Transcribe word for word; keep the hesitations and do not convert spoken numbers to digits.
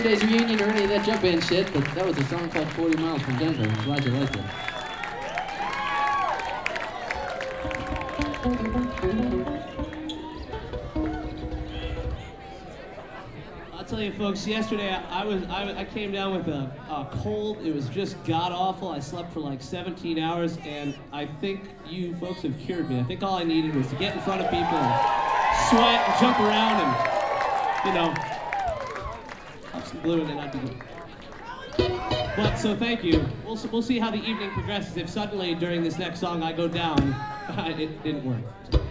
Days reunion or any of that jump band shit, but that was a song called forty miles from Denver. I'm glad you liked it. I'll tell you folks, yesterday I, I was I, I came down with a, a cold. It was just god-awful. I slept for like seventeen hours, and I think you folks have cured me. I think all I needed was to get in front of people and sweat and jump around and, you know, have some glue in it, I'd be good. But, so thank you. We'll, we'll see how the evening progresses. If suddenly during this next song I go down, it didn't work.